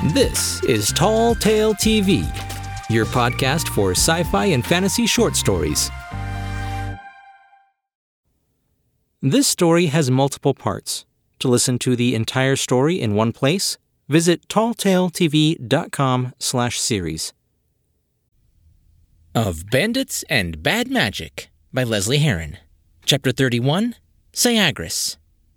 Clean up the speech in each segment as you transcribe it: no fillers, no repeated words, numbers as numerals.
This is Tall Tale TV, your podcast for sci-fi and fantasy short stories. This story has multiple parts. To listen to the entire story in one place, visit talltaletv.com/series. Of Bandits and Bad Magic by Leslie Herron. Chapter 31, Syagris.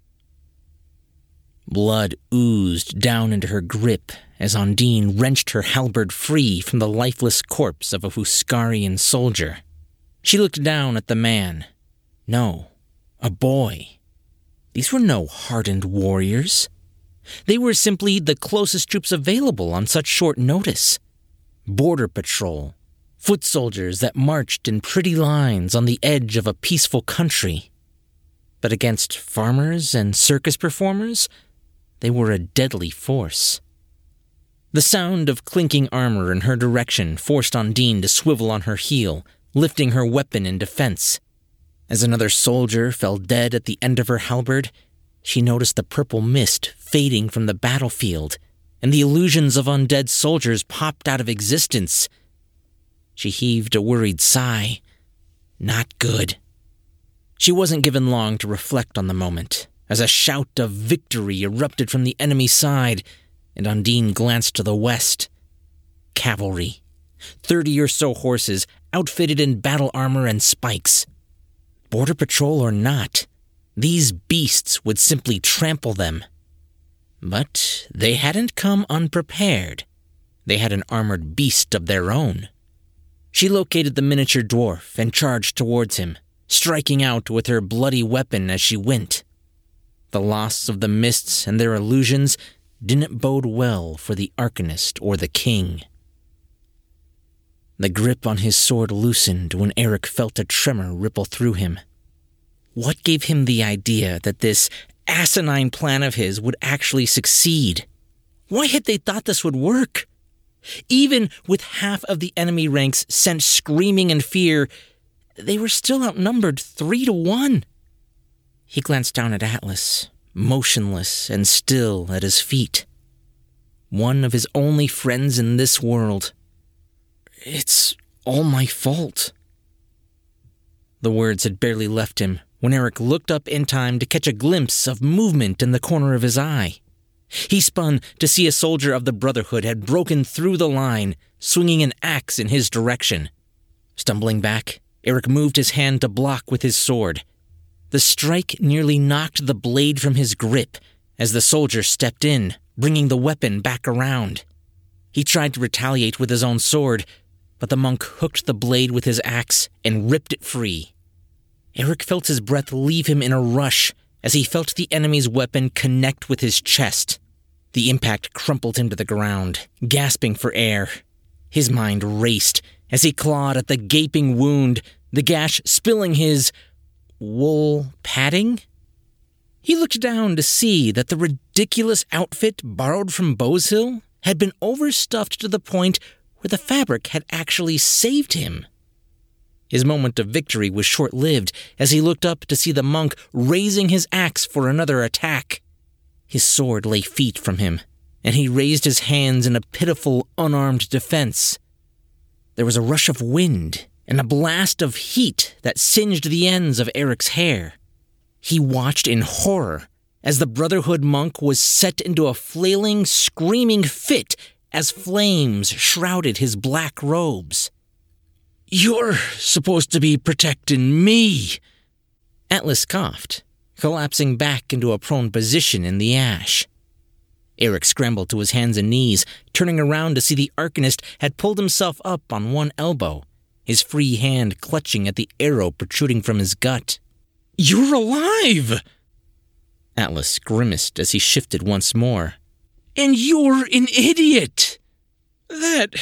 Blood oozed down into her grip as Undine wrenched her halberd free from the lifeless corpse of a Huskarrian soldier. She looked down at the man. No, a boy. These were no hardened warriors. They were simply the closest troops available on such short notice. Border patrol, foot soldiers that marched in pretty lines on the edge of a peaceful country. But against farmers and circus performers, they were a deadly force. The sound of clinking armor in her direction forced Undine to swivel on her heel, lifting her weapon in defense. As another soldier fell dead at the end of her halberd, she noticed the purple mist fading from the battlefield, and the illusions of undead soldiers popped out of existence. She heaved a worried sigh. Not good. She wasn't given long to reflect on the moment, as a shout of victory erupted from the enemy side, and Undine glanced to the west. Cavalry. 30 or so horses, outfitted in battle armor and spikes. Border patrol or not, these beasts would simply trample them. But they hadn't come unprepared. They had an armored beast of their own. She located the miniature dwarf and charged towards him, striking out with her bloody weapon as she went. The loss of the mists and their illusions didn't bode well for the Arcanist or the king. The grip on his sword loosened when Eric felt a tremor ripple through him. What gave him the idea that this asinine plan of his would actually succeed? Why had they thought this would work? Even with half of the enemy ranks sent screaming in fear, they were still outnumbered 3-1. He glanced down at Atlas, motionless and still at his feet. One of his only friends in this world. It's all my fault. The words had barely left him when Eric looked up in time to catch a glimpse of movement in the corner of his eye. He spun to see a soldier of the Brotherhood had broken through the line, swinging an axe in his direction. Stumbling back, Eric moved his hand to block with his sword. The strike nearly knocked the blade from his grip as the soldier stepped in, bringing the weapon back around. He tried to retaliate with his own sword, but the monk hooked the blade with his axe and ripped it free. Eric felt his breath leave him in a rush as he felt the enemy's weapon connect with his chest. The impact crumpled him to the ground, gasping for air. His mind raced as he clawed at the gaping wound, the gash spilling his wool padding? He looked down to see that the ridiculous outfit borrowed from Boeshill had been overstuffed to the point where the fabric had actually saved him. His moment of victory was short-lived as he looked up to see the monk raising his axe for another attack. His sword lay feet from him, and he raised his hands in a pitiful, unarmed defense. There was a rush of wind and a blast of heat that singed the ends of Eric's hair. He watched in horror as the Brotherhood monk was set into a flailing, screaming fit as flames shrouded his black robes. "You're supposed to be protecting me," Atlas coughed, collapsing back into a prone position in the ash. Eric scrambled to his hands and knees, turning around to see the Arcanist had pulled himself up on one elbow, his free hand clutching at the arrow protruding from his gut. "You're alive!" Atlas grimaced as he shifted once more. "And you're an idiot! That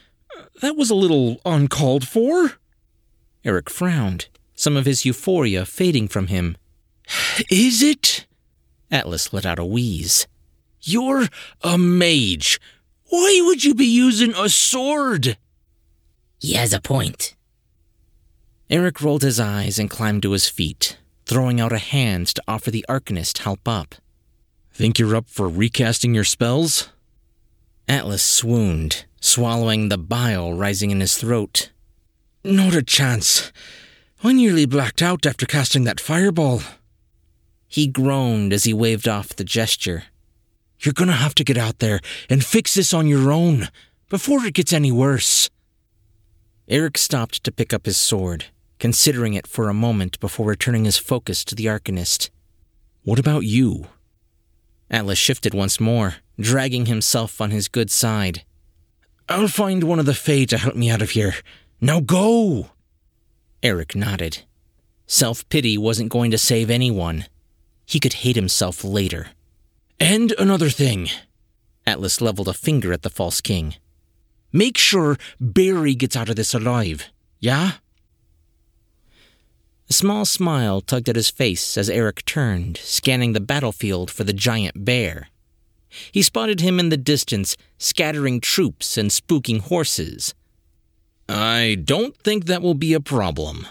was a little uncalled for." Eric frowned, some of his euphoria fading from him. "Is it?" Atlas let out a wheeze. "You're a mage. Why would you be using a sword?" He has a point. Eric rolled his eyes and climbed to his feet, throwing out a hand to offer the Arcanist help up. "Think you're up for recasting your spells?" Atlas swooned, swallowing the bile rising in his throat. "Not a chance. I nearly blacked out after casting that fireball." He groaned as he waved off the gesture. "You're gonna have to get out there and fix this on your own, before it gets any worse." Eric stopped to pick up his sword, considering it for a moment before returning his focus to the Arcanist. "What about you?" Atlas shifted once more, dragging himself on his good side. "I'll find one of the Fae to help me out of here. Now go!" Eric nodded. Self-pity wasn't going to save anyone. He could hate himself later. "And another thing." Atlas leveled a finger at the False King. "Make sure Barry gets out of this alive, yeah?" A small smile tugged at his face as Eric turned, scanning the battlefield for the giant bear. He spotted him in the distance, scattering troops and spooking horses. "I don't think that will be a problem."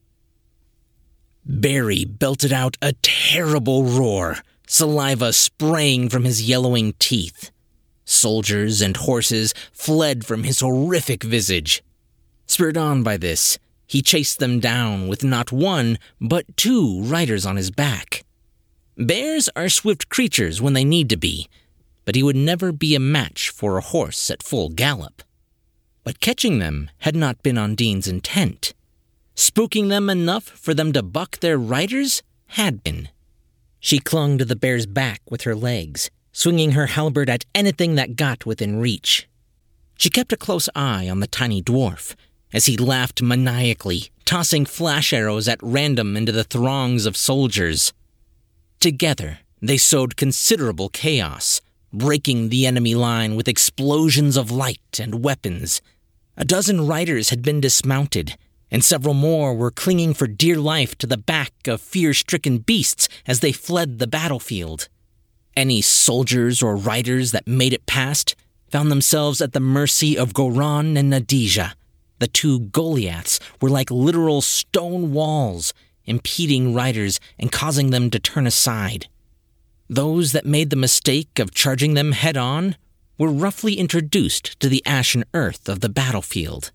Barry belted out a terrible roar, saliva spraying from his yellowing teeth. Soldiers and horses fled from his horrific visage. Spurred on by this, he chased them down with not one, but 2 riders on his back. Bears are swift creatures when they need to be, but he would never be a match for a horse at full gallop. But catching them had not been Undine's intent. Spooking them enough for them to buck their riders had been. She clung to the bear's back with her legs, swinging her halberd at anything that got within reach. She kept a close eye on the tiny dwarf, as he laughed maniacally, tossing flash arrows at random into the throngs of soldiers. Together, they sowed considerable chaos, breaking the enemy line with explosions of light and weapons. A dozen riders had been dismounted, and several more were clinging for dear life to the back of fear-stricken beasts as they fled the battlefield. Any soldiers or riders that made it past found themselves at the mercy of Goran and Nadija. The 2 Goliaths were like literal stone walls, impeding riders and causing them to turn aside. Those that made the mistake of charging them head-on were roughly introduced to the ashen earth of the battlefield.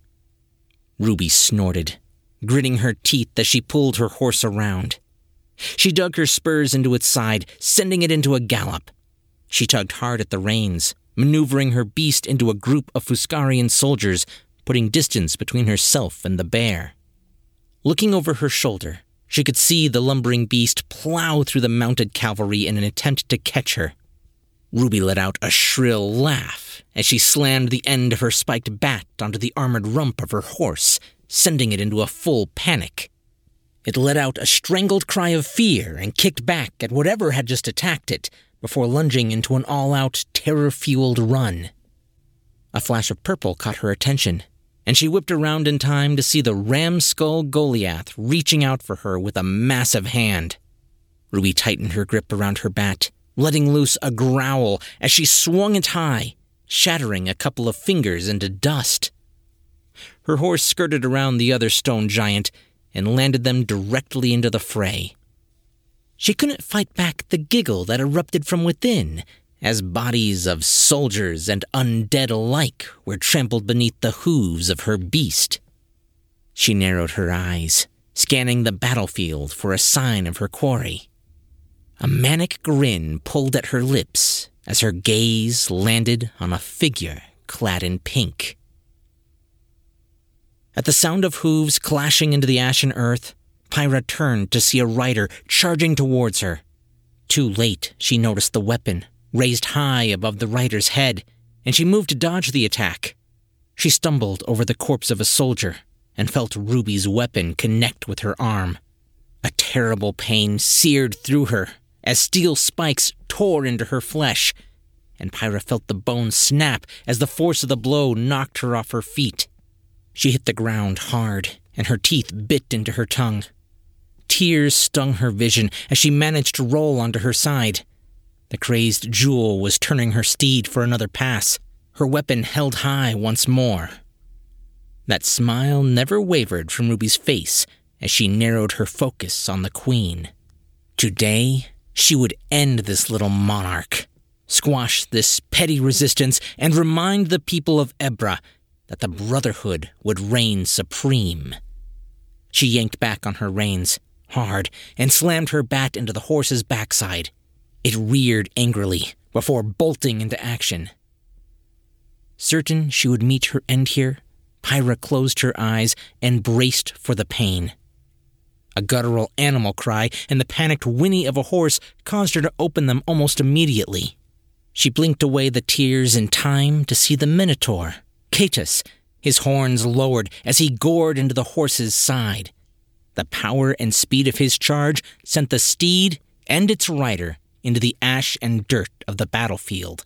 Ruby snorted, gritting her teeth as she pulled her horse around. She dug her spurs into its side, sending it into a gallop. She tugged hard at the reins, maneuvering her beast into a group of Fuscarian soldiers, putting distance between herself and the bear. Looking over her shoulder, she could see the lumbering beast plow through the mounted cavalry in an attempt to catch her. Ruby let out a shrill laugh as she slammed the end of her spiked bat onto the armored rump of her horse, sending it into a full panic. It let out a strangled cry of fear and kicked back at whatever had just attacked it, before lunging into an all-out, terror-fueled run. A flash of purple caught her attention, and she whipped around in time to see the ram-skull Goliath reaching out for her with a massive hand. Ruby tightened her grip around her bat, letting loose a growl as she swung it high, shattering a couple of fingers into dust. Her horse skirted around the other stone giant and landed them directly into the fray. She couldn't fight back the giggle that erupted from within as bodies of soldiers and undead alike were trampled beneath the hooves of her beast. She narrowed her eyes, scanning the battlefield for a sign of her quarry. A manic grin pulled at her lips as her gaze landed on a figure clad in pink. At the sound of hooves clashing into the ashen earth, Pyra turned to see a rider charging towards her. Too late, she noticed the weapon, raised high above the rider's head, and she moved to dodge the attack. She stumbled over the corpse of a soldier and felt Ruby's weapon connect with her arm. A terrible pain seared through her as steel spikes tore into her flesh, and Pyra felt the bone snap as the force of the blow knocked her off her feet. She hit the ground hard, and her teeth bit into her tongue. Tears stung her vision as she managed to roll onto her side. The crazed Jewel was turning her steed for another pass, her weapon held high once more. That smile never wavered from Ruby's face as she narrowed her focus on the Queen. Today, she would end this little monarch, squash this petty resistance, and remind the people of Ebra that the Brotherhood would reign supreme. She yanked back on her reins, hard, and slammed her bat into the horse's backside. It reared angrily before bolting into action. Certain she would meet her end here, Pyra closed her eyes and braced for the pain. A guttural animal cry and the panicked whinny of a horse caused her to open them almost immediately. She blinked away the tears in time to see the Minotaur, Caetus, his horns lowered as he gored into the horse's side. The power and speed of his charge sent the steed and its rider into the ash and dirt of the battlefield.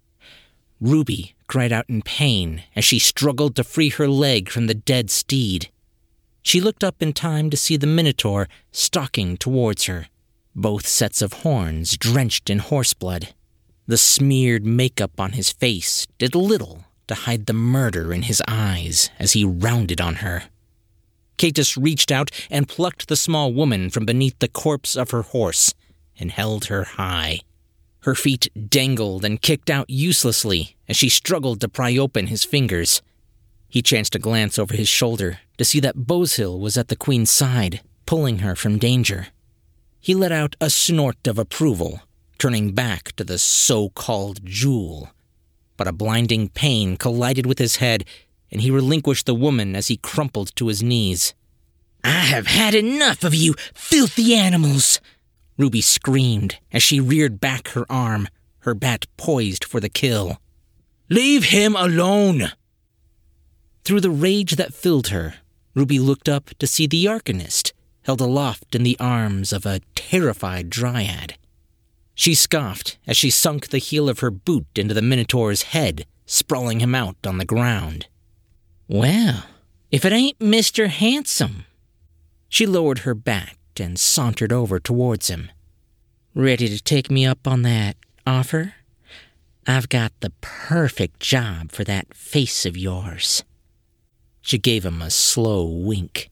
Ruby cried out in pain as she struggled to free her leg from the dead steed. She looked up in time to see the Minotaur stalking towards her, both sets of horns drenched in horseblood. The smeared makeup on his face did little to hide the murder in his eyes as he rounded on her. Caetus reached out and plucked the small woman from beneath the corpse of her horse and held her high. Her feet dangled and kicked out uselessly as she struggled to pry open his fingers. He chanced to glance over his shoulder to see that Bozhill was at the queen's side, pulling her from danger. He let out a snort of approval, turning back to the so-called jewel. But a blinding pain collided with his head, and he relinquished the woman as he crumpled to his knees. "I have had enough of you, filthy animals!" Ruby screamed as she reared back her arm, her bat poised for the kill. "Leave him alone!" Through the rage that filled her, Ruby looked up to see the Arcanist held aloft in the arms of a terrified dryad. She scoffed as she sunk the heel of her boot into the Minotaur's head, sprawling him out on the ground. "Well, if it ain't Mr. Handsome." She lowered her bat and sauntered over towards him. "Ready to take me up on that offer? I've got the perfect job for that face of yours." She gave him a slow wink.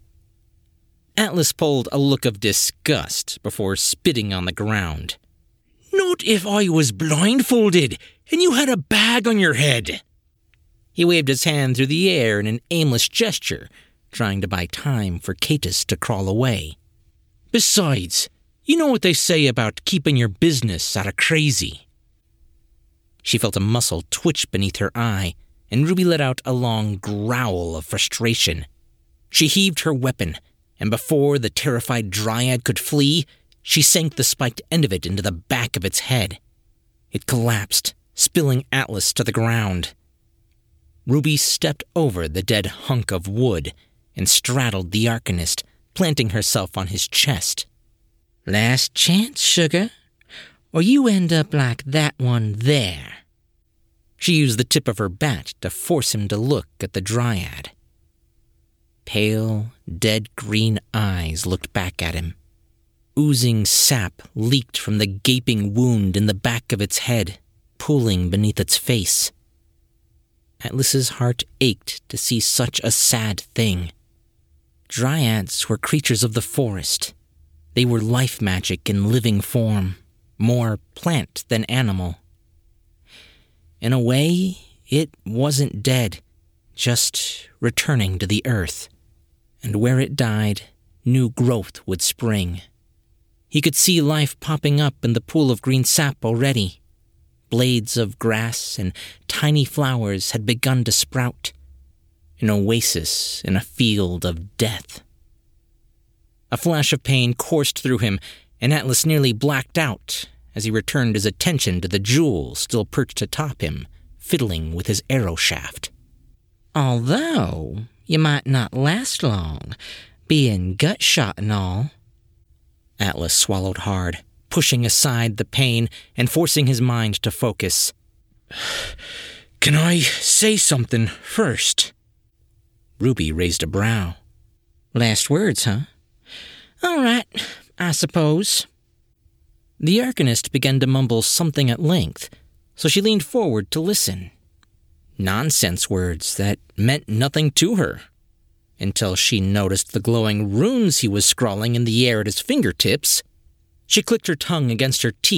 Atlas pulled a look of disgust before spitting on the ground. "Not if I was blindfolded and you had a bag on your head." He waved his hand through the air in an aimless gesture, trying to buy time for Caetus to crawl away. "Besides, you know what they say about keeping your business out of crazy." She felt a muscle twitch beneath her eye, and Ruby let out a long growl of frustration. She heaved her weapon, and before the terrified dryad could flee, she sank the spiked end of it into the back of its head. It collapsed, spilling Atlas to the ground. Ruby stepped over the dead hunk of wood and straddled the Arcanist, planting herself on his chest. "Last chance, sugar, or you end up like that one there." She used the tip of her bat to force him to look at the dryad. Pale, dead green eyes looked back at him. Oozing sap leaked from the gaping wound in the back of its head, pooling beneath its face. Atlas's heart ached to see such a sad thing. Dryads were creatures of the forest. They were life magic in living form, more plant than animal. In a way, it wasn't dead, just returning to the earth. And where it died, new growth would spring. He could see life popping up in the pool of green sap already. Blades of grass and tiny flowers had begun to sprout. An oasis in a field of death. A flash of pain coursed through him, and Atlas nearly blacked out as he returned his attention to the jewel still perched atop him, fiddling with his arrow shaft. "Although you might not last long, being gut shot and all." Atlas swallowed hard, pushing aside the pain and forcing his mind to focus. "Can I say something first?" Ruby raised a brow. "Last words, huh? All right, I suppose." The Arcanist began to mumble something at length, so she leaned forward to listen. Nonsense words that meant nothing to her, until she noticed the glowing runes he was scrawling in the air at his fingertips. She clicked her tongue against her teeth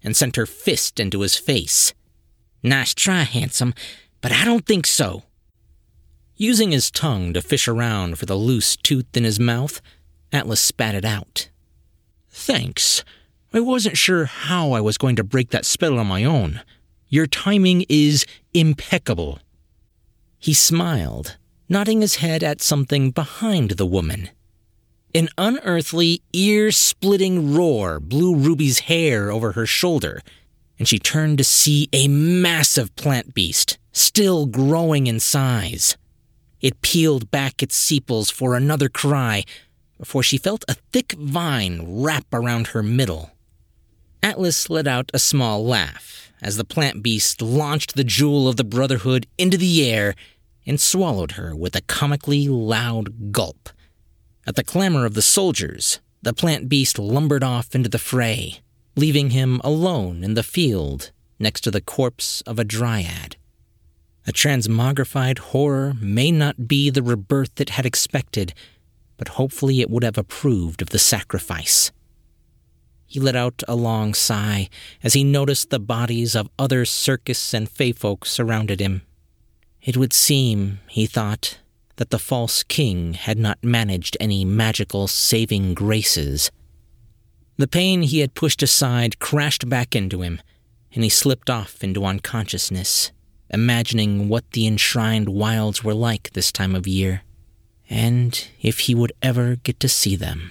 and sent her fist into his face. "Nice try, handsome, but I don't think so." Using his tongue to fish around for the loose tooth in his mouth, Atlas spat it out. "Thanks. I wasn't sure how I was going to break that spell on my own. Your timing is impeccable." He smiled, nodding his head at something behind the woman. An unearthly, ear-splitting roar blew Ruby's hair over her shoulder, and she turned to see a massive plant beast, still growing in size. It peeled back its sepals for another cry, before she felt a thick vine wrap around her middle. Atlas let out a small laugh as the plant beast launched the jewel of the Brotherhood into the air and swallowed her with a comically loud gulp. At the clamor of the soldiers, the plant beast lumbered off into the fray, leaving him alone in the field next to the corpse of a dryad. A transmogrified horror may not be the rebirth it had expected, but hopefully it would have approved of the sacrifice. He let out a long sigh as he noticed the bodies of other circus and fae folk surrounded him. It would seem, he thought, that the false king had not managed any magical saving graces. The pain he had pushed aside crashed back into him, and he slipped off into unconsciousness, imagining what the enshrined wilds were like this time of year, and if he would ever get to see them.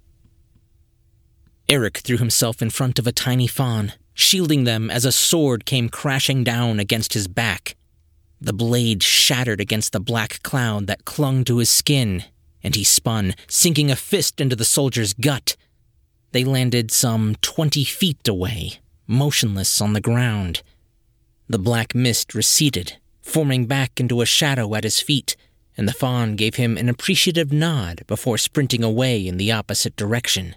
Eric threw himself in front of a tiny fawn, shielding them as a sword came crashing down against his back. The blade shattered against the black cloud that clung to his skin, and he spun, sinking a fist into the soldier's gut. They landed some 20 feet away, motionless on the ground. The black mist receded, forming back into a shadow at his feet, and the fawn gave him an appreciative nod before sprinting away in the opposite direction.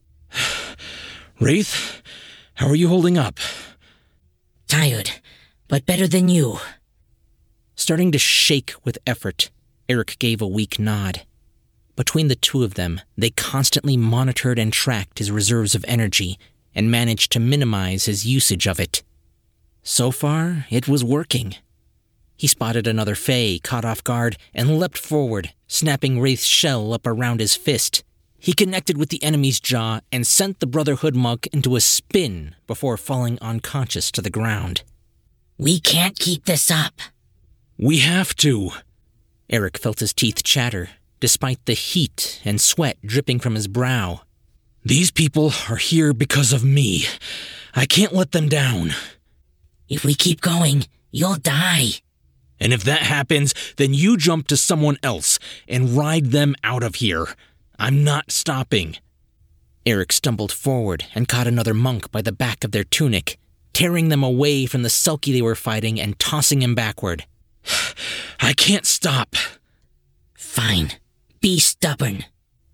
"Wraith, how are you holding up?" "Tired, but better than you." Starting to shake with effort, Eric gave a weak nod. Between the two of them, they constantly monitored and tracked his reserves of energy and managed to minimize his usage of it. So far, it was working. He spotted another fae caught off guard and leapt forward, snapping Wraith's shell up around his fist. He connected with the enemy's jaw and sent the Brotherhood monk into a spin before falling unconscious to the ground. "We can't keep this up." "We have to." Eric felt his teeth chatter, despite the heat and sweat dripping from his brow. "These people are here because of me. I can't let them down." "If we keep going, you'll die." "And if that happens, then you jump to someone else and ride them out of here. I'm not stopping." Eric stumbled forward and caught another monk by the back of their tunic, tearing them away from the Selkie they were fighting and tossing him backward. "I can't stop." "Fine. Be stubborn."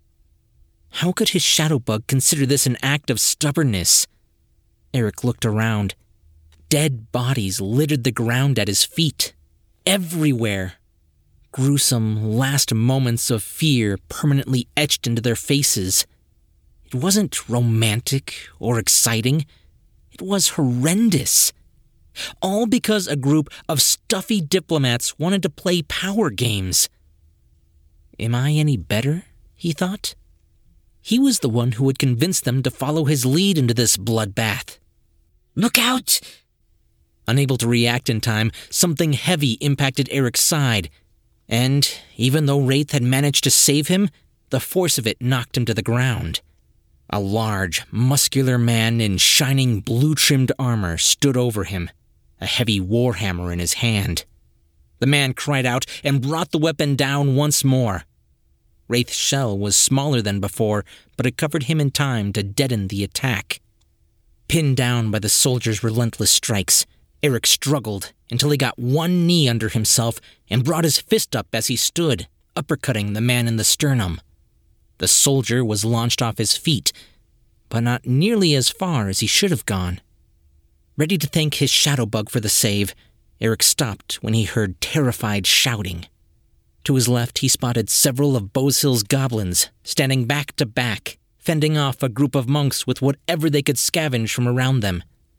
How could his shadowbug consider this an act of stubbornness? Eric looked around. Dead bodies littered the ground at his feet. Everywhere. Gruesome last moments of fear permanently etched into their faces. It wasn't romantic or exciting. It was horrendous. All because a group of stuffy diplomats wanted to play power games. Am I any better? He thought. He was the one who would convince them to follow his lead into this bloodbath. "Look out!" Unable to react in time, something heavy impacted Eric's side, and even though Wraith had managed to save him, the force of it knocked him to the ground. A large, muscular man in shining blue-trimmed armor stood over him, a heavy warhammer in his hand. The man cried out and brought the weapon down once more. Wraith's shell was smaller than before, but it covered him in time to deaden the attack. Pinned down by the soldier's relentless strikes, Eric struggled until he got one knee under himself and brought his fist up as he stood, uppercutting the man in the sternum. The soldier was launched off his feet, but not nearly as far as he should have gone. Ready to thank his shadowbug for the save, Eric stopped when he heard terrified shouting. To his left, he spotted several of Bozhill's goblins, standing back to back, fending off a group of monks with whatever they could scavenge from around them.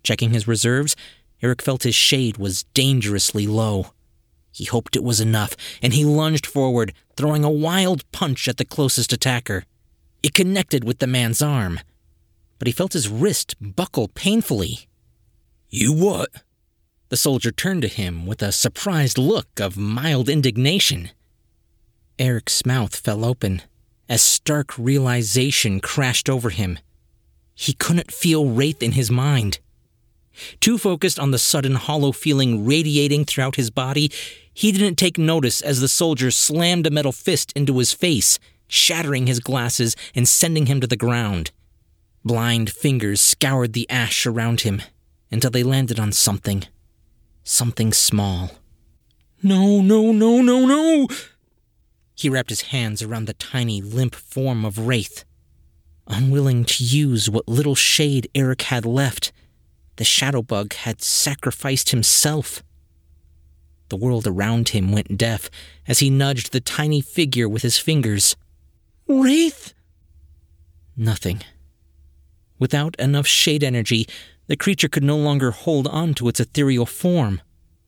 Checking his reserves, Eric felt his shade was dangerously low. He hoped it was enough, and he lunged forward, throwing a wild punch at the closest attacker. It connected with the man's arm, but he felt his wrist buckle painfully. "You what?" The soldier turned to him with a surprised look of mild indignation. Eric's mouth fell open as stark realization crashed over him. He couldn't feel Wraith in his mind. Too focused on the sudden hollow feeling radiating throughout his body, he didn't take notice as the soldier slammed a metal fist into his face, shattering his glasses and sending him to the ground. Blind fingers scoured the ash around him until they landed on something small. No. He wrapped his hands around the tiny, limp form of Wraith. Unwilling to use what little shade Eric had left, the Shadowbug had sacrificed himself. The world around him went deaf as he nudged the tiny figure with his fingers. "Wraith!" Nothing. Without enough shade energy, the creature could no longer hold on to its ethereal form.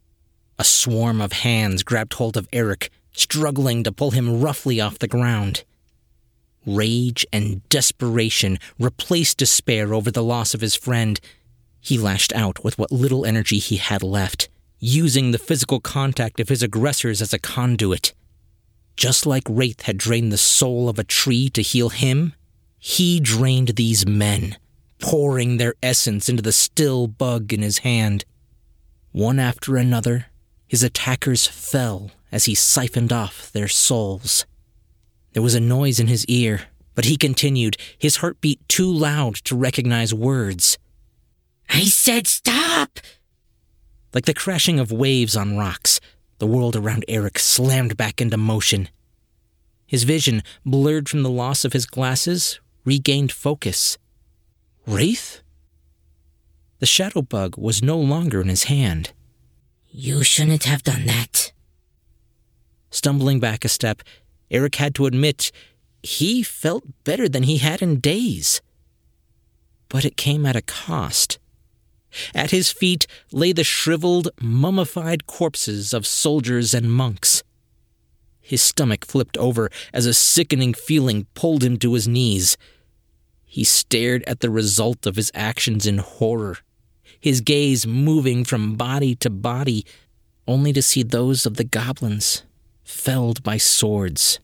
A swarm of hands grabbed hold of Eric, struggling to pull him roughly off the ground. Rage and desperation replaced despair over the loss of his friend. He lashed out with what little energy he had left, using the physical contact of his aggressors as a conduit. Just like Wraith had drained the soul of a tree to heal him, he drained these men, pouring their essence into the still bug in his hand. One after another, his attackers fell as he siphoned off their souls. There was a noise in his ear, but he continued, his heartbeat too loud to recognize words. I said stop! Like the crashing of waves on rocks, the world around Eric slammed back into motion. His vision, blurred from the loss of his glasses, regained focus. Wraith? The Shadowbug was no longer in his hand. You shouldn't have done that. Stumbling back a step, Eric had to admit he felt better than he had in days. But it came at a cost. At his feet lay the shriveled, mummified corpses of soldiers and monks. His stomach flipped over as a sickening feeling pulled him to his knees. He stared at the result of his actions in horror, his gaze moving from body to body, only to see those of the goblins felled by swords.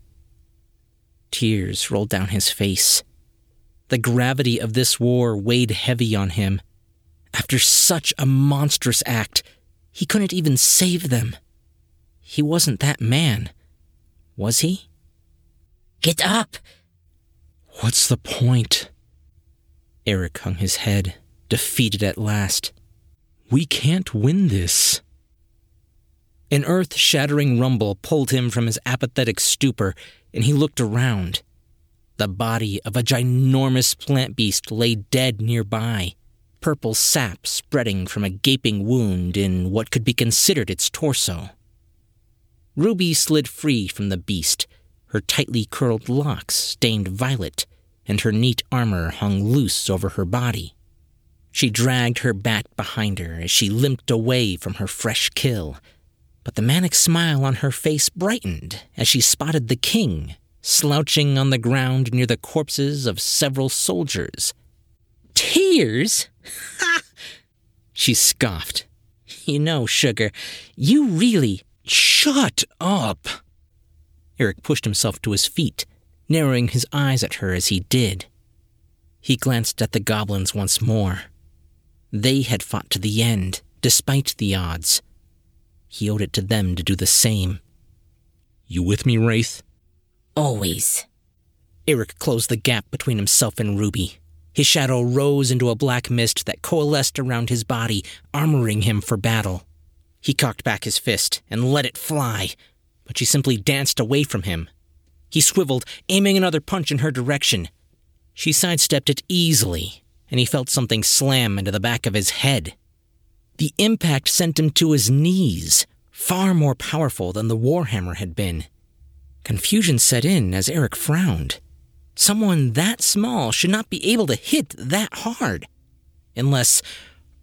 Tears rolled down his face. The gravity of this war weighed heavy on him. After such a monstrous act, he couldn't even save them. He wasn't that man, was he? Get up! What's the point? Eric hung his head, defeated at last. We can't win this. An earth-shattering rumble pulled him from his apathetic stupor, and he looked around. The body of a ginormous plant beast lay dead nearby, purple sap spreading from a gaping wound in what could be considered its torso. Ruby slid free from the beast, her tightly curled locks stained violet, and her neat armor hung loose over her body. She dragged her bat behind her as she limped away from her fresh kill, but the manic smile on her face brightened as she spotted the king, slouching on the ground near the corpses of several soldiers. Tears? Ha! She scoffed. You know, Sugar, you really... Shut up! Eric pushed himself to his feet, narrowing his eyes at her as he did. He glanced at the goblins once more. They had fought to the end, despite the odds. He owed it to them to do the same. You with me, Wraith? Always. Eric closed the gap between himself and Ruby. His shadow rose into a black mist that coalesced around his body, armoring him for battle. He cocked back his fist and let it fly, but she simply danced away from him. He swiveled, aiming another punch in her direction. She sidestepped it easily, and he felt something slam into the back of his head. The impact sent him to his knees, far more powerful than the Warhammer had been. Confusion set in as Eric frowned. Someone that small should not be able to hit that hard. Unless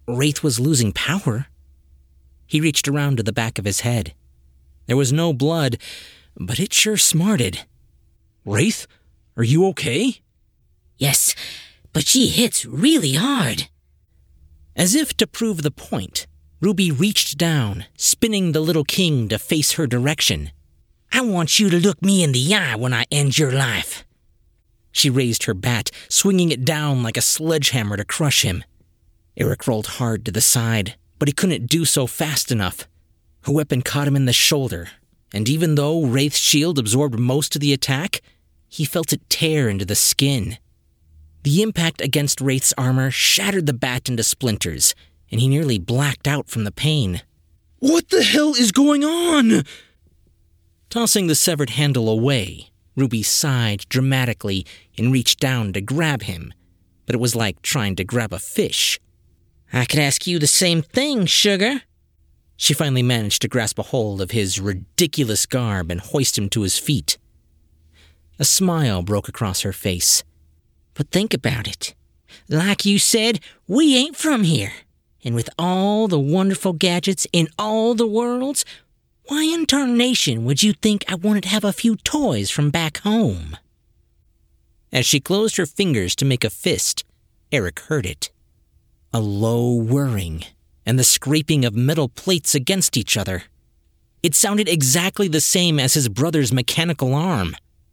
Wraith was losing power. He reached around to the back of his head. There was no blood, but it sure smarted. Wraith, are you okay? Yes, but she hits really hard. As if to prove the point, Ruby reached down, spinning the little king to face her direction. I want you to look me in the eye when I end your life. She raised her bat, swinging it down like a sledgehammer to crush him. Eric rolled hard to the side, but he couldn't do so fast enough. Her weapon caught him in the shoulder, and even though Wraith's shield absorbed most of the attack, he felt it tear into the skin. The impact against Wraith's armor shattered the bat into splinters, and he nearly blacked out from the pain. What the hell is going on? Tossing the severed handle away, Ruby sighed dramatically and reached down to grab him, but it was like trying to grab a fish. I could ask you the same thing, sugar. She finally managed to grasp a hold of his ridiculous garb and hoist him to his feet. A smile broke across her face. But think about it. Like you said, we ain't from here. And with all the wonderful gadgets in all the worlds, why in tarnation would you think I wanted to have a few toys from back home? As she closed her fingers to make a fist, Eric heard it. A low whirring and the scraping of metal plates against each other. It sounded exactly the same as his brother's mechanical arm.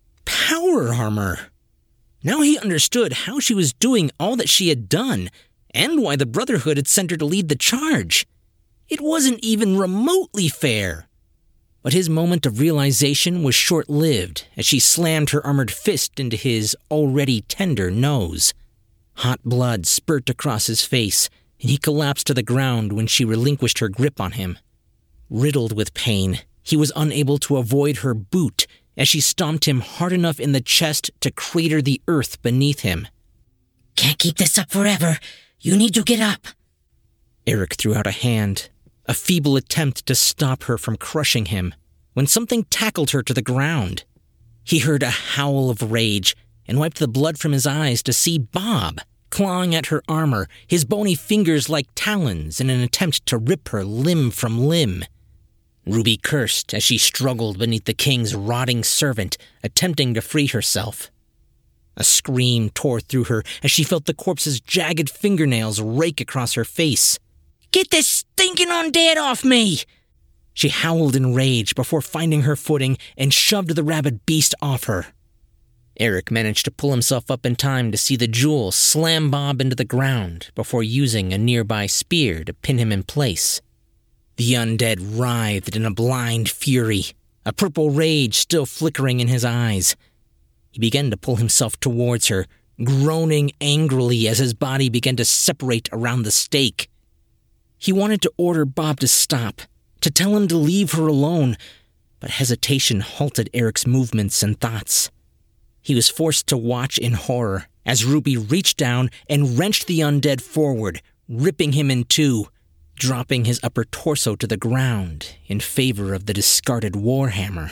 Power armor! Now he understood how she was doing all that she had done, and why the Brotherhood had sent her to lead the charge. It wasn't even remotely fair. But his moment of realization was short-lived as she slammed her armored fist into his already tender nose. Hot blood spurted across his face, and he collapsed to the ground when she relinquished her grip on him. Riddled with pain, he was unable to avoid her boot as she stomped him hard enough in the chest to crater the earth beneath him. Can't keep this up forever. You need to get up. Eric threw out a hand, a feeble attempt to stop her from crushing him, when something tackled her to the ground. He heard a howl of rage and wiped the blood from his eyes to see Bob clawing at her armor, his bony fingers like talons in an attempt to rip her limb from limb. Ruby cursed as she struggled beneath the king's rotting servant, attempting to free herself. A scream tore through her as she felt the corpse's jagged fingernails rake across her face. Get this stinking undead off me! She howled in rage before finding her footing and shoved the rabid beast off her. Eric managed to pull himself up in time to see the jewel slam Bob into the ground before using a nearby spear to pin him in place. The undead writhed in a blind fury, a purple rage still flickering in his eyes. He began to pull himself towards her, groaning angrily as his body began to separate around the stake. He wanted to order Bob to stop, to tell him to leave her alone, but hesitation halted Eric's movements and thoughts. He was forced to watch in horror as Ruby reached down and wrenched the undead forward, ripping him in two, dropping his upper torso to the ground in favor of the discarded warhammer.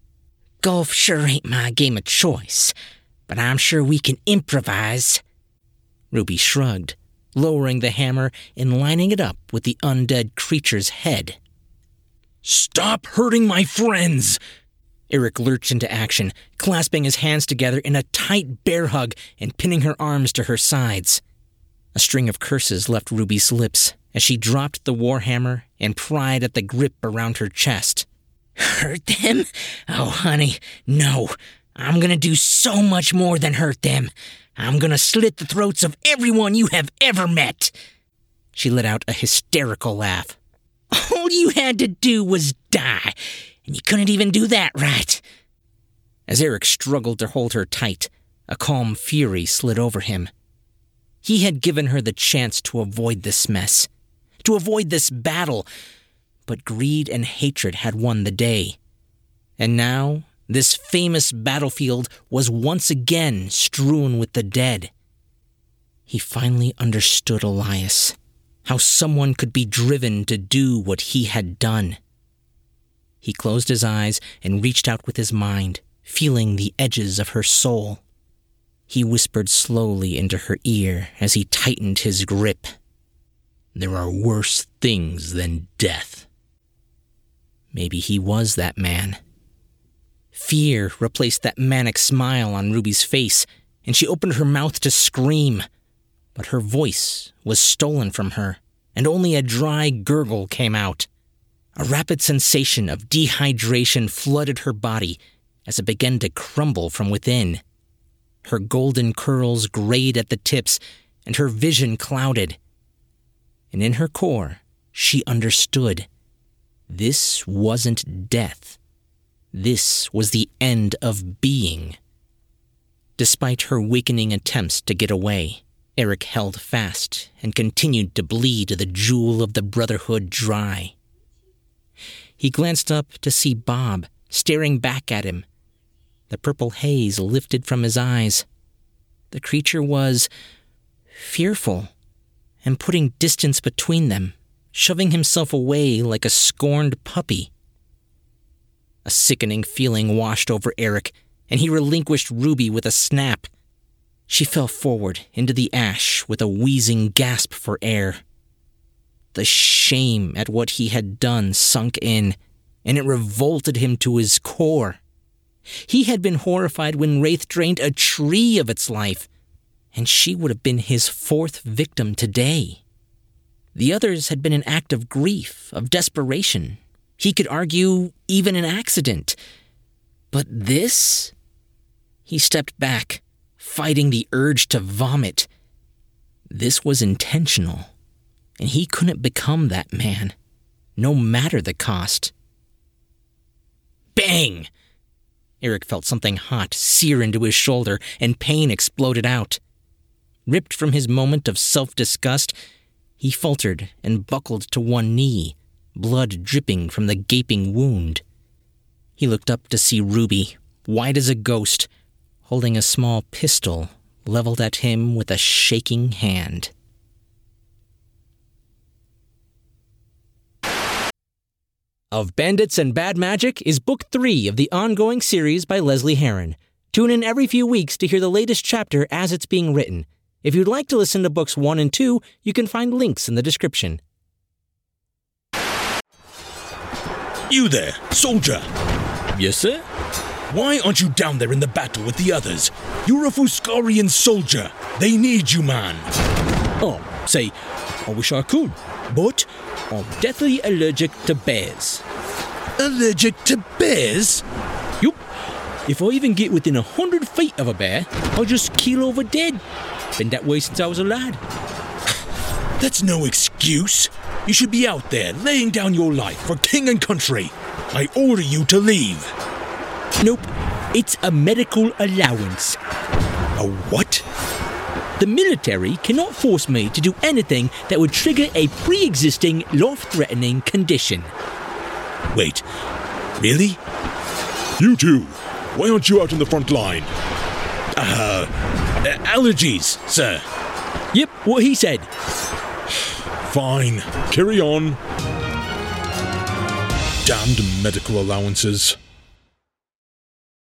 Golf sure ain't my game of choice, but I'm sure we can improvise. Ruby shrugged, lowering the hammer and lining it up with the undead creature's head. Stop hurting my friends! Eric lurched into action, clasping his hands together in a tight bear hug and pinning her arms to her sides. A string of curses left Ruby's lips as she dropped the warhammer and pried at the grip around her chest. Hurt them? Oh, honey, no. I'm gonna do so much more than hurt them. I'm gonna slit the throats of everyone you have ever met. She let out a hysterical laugh. All you had to do was die, and you couldn't even do that right. As Eric struggled to hold her tight, a calm fury slid over him. He had given her the chance to avoid this mess, to avoid this battle, but greed and hatred had won the day. And now, this famous battlefield was once again strewn with the dead. He finally understood Elias, how someone could be driven to do what he had done. He closed his eyes and reached out with his mind, feeling the edges of her soul. He whispered slowly into her ear as he tightened his grip. There are worse things than death. Maybe he was that man. Fear replaced that manic smile on Ruby's face, and she opened her mouth to scream. But her voice was stolen from her, and only a dry gurgle came out. A rapid sensation of dehydration flooded her body as it began to crumble from within. Her golden curls grayed at the tips, and her vision clouded. And in her core, she understood. This wasn't death. This was the end of being. Despite her weakening attempts to get away, Eric held fast and continued to bleed the jewel of the Brotherhood dry. He glanced up to see Bob staring back at him. The purple haze lifted from his eyes. The creature was fearful and putting distance between them, shoving himself away like a scorned puppy. A sickening feeling washed over Eric, and he relinquished Ruby with a snap. She fell forward into the ash with a wheezing gasp for air. The shame at what he had done sunk in, and it revolted him to his core. He had been horrified when Wraith drained a tree of its life, and she would have been his fourth victim today. The others had been an act of grief, of desperation. He could argue even an accident. But this? He stepped back, fighting the urge to vomit. This was intentional, and he couldn't become that man, no matter the cost. Bang! Eric felt something hot sear into his shoulder, and pain exploded out. Ripped from his moment of self-disgust, he faltered and buckled to one knee, blood dripping from the gaping wound. He looked up to see Ruby, white as a ghost, holding a small pistol leveled at him with a shaking hand. Of Bandits and Bad Magic is Book 3 of the ongoing series by Leslie Herron. Tune in every few weeks to hear the latest chapter as it's being written. If you'd like to listen to Books 1 and 2, you can find links in the description. You there, soldier. Yes, sir? Why aren't you down there in the battle with the others? You're a Fuscarian soldier. They need you, man. Oh, say, I wish I could, but I'm deathly allergic to bears. Allergic to bears? Yup. If I even get within 100 feet of a bear, I'll just keel over dead. Been that way since I was a lad. That's no excuse. You should be out there laying down your life for king and country. I order you to leave. Nope. It's a medical allowance. A what? The military cannot force me to do anything that would trigger a pre-existing, life-threatening condition. Wait, really? You two, why aren't you out in the front line? Allergies, sir. Yep, what he said. Fine, carry on. Damned medical allowances.